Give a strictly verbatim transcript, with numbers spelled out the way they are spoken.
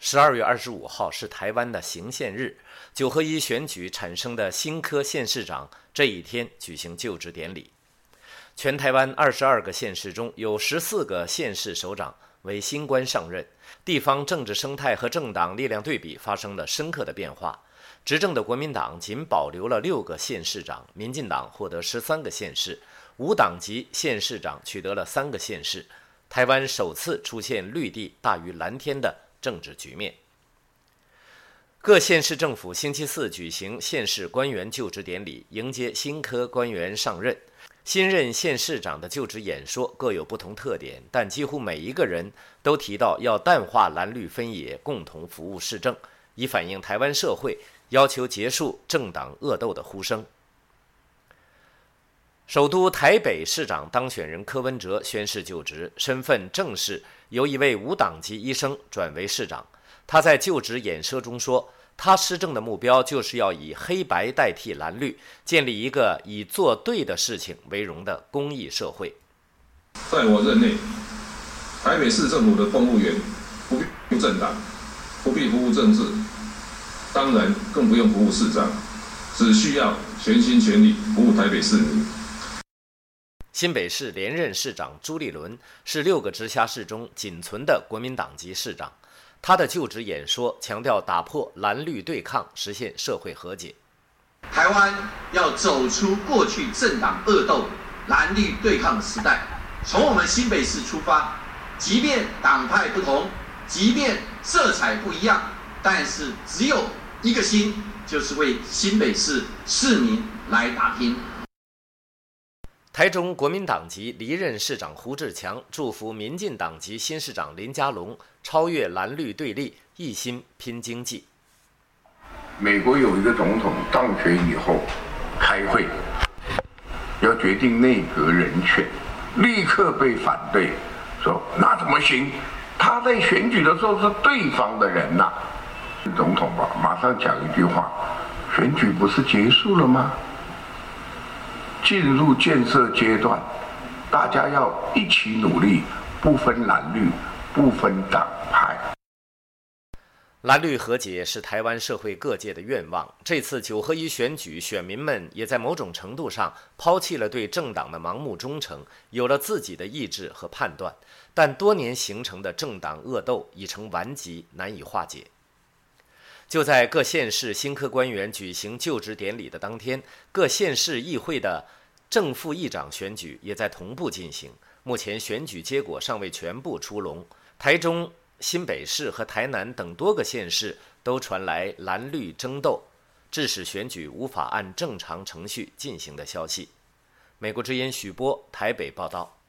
十二月二十五号是台湾的行宪日，九合一选举产生的新科县市长这一天举行就职典礼。全台湾二十二个县市中有十四个县市首长为新官上任，地方政治生态和政党力量对比发生了深刻的变化。执政的国民党仅保留了六个县市长，民进党获得十三个县市，无党籍县市长取得了三个县市。台湾首次出现绿地大于蓝天的政治局面。各县市政府星期四举行县市官员就职典礼，迎接新科官员上任。新任县市长的就职演说各有不同特点，但几乎每一个人都提到要淡化蓝绿分野，共同服务市政，以反映台湾社会要求结束政党恶斗的呼声。首都台北市长当选人柯文哲宣誓就职，身份正式由一位无党籍医生转为市长。他在就职演说中说，他施政的目标就是要以黑白代替蓝绿，建立一个以做对的事情为荣的公益社会。 在我任内，台北市政府的公务员不必服务政党，不必服务政治，当然更不用服务市长，只需要全心全力服务台北市民。 新北市连任市长朱立伦是六个直辖市中仅存的国民党籍市长。他的就职演说强调打破蓝绿对抗，实现社会和解。 台湾要走出过去政党恶斗、蓝绿对抗的时代，从我们新北市出发，即便党派不同，即便色彩不一样，但是只有一个心，就是为新北市市民来打拼。 台中国民党籍离任市长胡志强祝福民进党籍新市长林佳龙超越蓝绿对立，一心拼经济。 美国有一个总统当选以后开会，要决定内阁人选，立刻被反对，说那怎么行？他在选举的时候是对方的人呐、啊。总统吧，马上讲一句话：选举不是结束了吗？进入建设阶段，大家要一起努力，不分蓝绿，不分党派。 蓝绿和解是台湾社会各界的愿望。这次九合一选举，选民们也在某种程度上抛弃了对政党的盲目忠诚，有了自己的意志和判断。但多年形成的政党恶斗已成顽疾，难以化解。就在各县市新科官员举行就职典礼的当天，各县市议会的正副议长选举也在同步进行。目前选举结果尚未全部出笼，台中、新北市和台南等多个县市都传来蓝绿争斗，致使选举无法按正常程序进行的消息。美国之音许波台北报道。